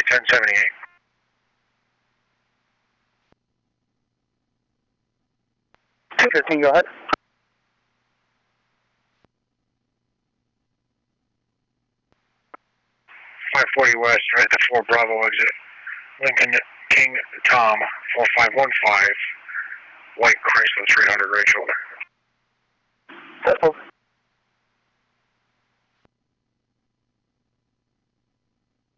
1078. 215, go ahead. .540 west, right to 4 Bravo exit. Lincoln King Tom 4515. White Chrysler 300 Rachel. That's